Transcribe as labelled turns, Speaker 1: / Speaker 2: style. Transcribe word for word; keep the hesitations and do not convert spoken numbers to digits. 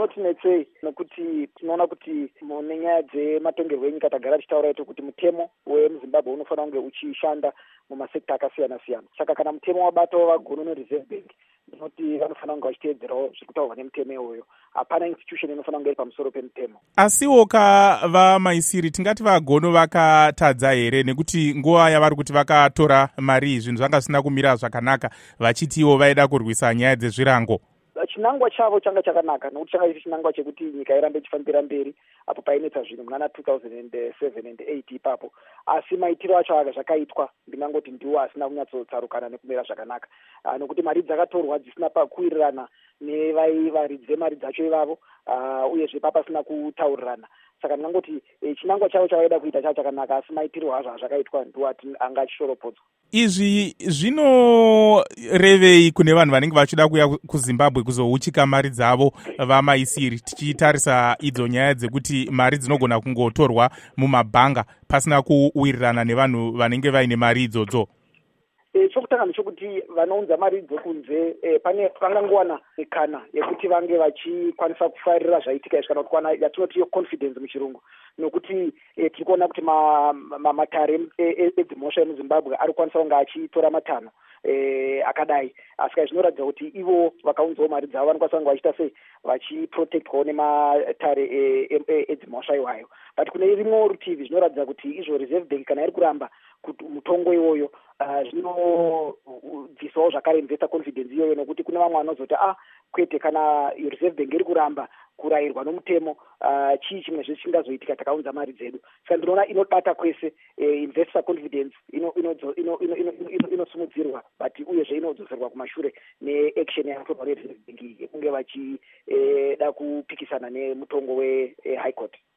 Speaker 1: zvinotinetsei nekuti tinoona kuti nenyaya dzematongerwo enyika tagara tichitaura ito kuti mutemo wemuzimbabwe unofanira kunge uchishanda mumasekta akasiyana siyana. Saka kana mutemo wabatawo vagono nereserve bank, inoti vanofanira kunge vachiteedzerawo zviri kutaurwa nemutemo iwoyo. Hapana institution inofanira kunge iri pamusoro pemutemo.
Speaker 2: Asiwo kavamaisiri tingati vagono vakatadza here, nekuti nguva yavari kuti vakatora mari zvinhu zvanga zvisina kumira zvakanaka, vachitiwo vaida kurwisa nyaya dzezvirango?
Speaker 1: Chinangwa chavo changa chakanaka, nokuti changa chiri chinangwa chekuti nyika irambe ichifambira mberi apo painetsa zvinhu muna two thousand seven and eight ipapo. Asi maitiro acho aka zvakaitwa ndingangoti ndiwo asina kunyatsotsarukana nekumira zvakanaka, uh, nokuti mari dzakatorwa dzisina pakuwirirana nevaridzi vemari dzacho ivavo, uh, uyezve papasina kutaurirana. Saka ndingangoti eh, chinangwa chavo chavaida kuita chavo chakanaka, asi maitiro azvo azvakaitwa ndiwo ati anga achishoropodzwa.
Speaker 2: Izvi zvinorevei kune vanhu vanenge vachida kuya kuZimbabwe kuzouchika mari dzavo vamaisiri, tichitarisa idzo nyaya dzekuti mari dzinogona kungotorwa mumabhanga pasina kuwirirana nevanhu vanenge vaine mari idzodzo?
Speaker 1: E, chokutanga ndechekuti vanounza mari dzokunze e, pane vangangowana kana yekuti vange vachikwanisa kufarira zvaitika izvi, kana kuti yatinoti yo confidence muchirungu, nokuti e, tiri kuona kuti matare edzimhosva emuzimbabwe ari kukwanisa kunge achitora matanho e, akadai. Asi zvinoratidza kuti ivo vakaunzawo mari dzavo vanokwanisa kunge vachiita sei vachiprotectwawo nematare edzimhosva iwayo. But kune rimwe rutivi zvinoratidza kuti izvo reserve bank kana iri kuramba kuti mutongo iwoyo uh, zvinobvisawo zvakare investor confidence iyoyo, nokuti kune vamwe vanozoti ah kwete, kana reserve bank iri kuramba kurayirwa nomutemo, uh, chii chimwe zvese chingazoitika takaunza mari dzedu. Saka ndinoona inobata kwese eh, investor confidence inosimudzirwa ino, ino, ino, ino, ino, ino but uyezve inodzoserwa kumashure neaction yakatorwa nereserve bank yekunge vachida eh, kupikisana nemutongo we eh, high court.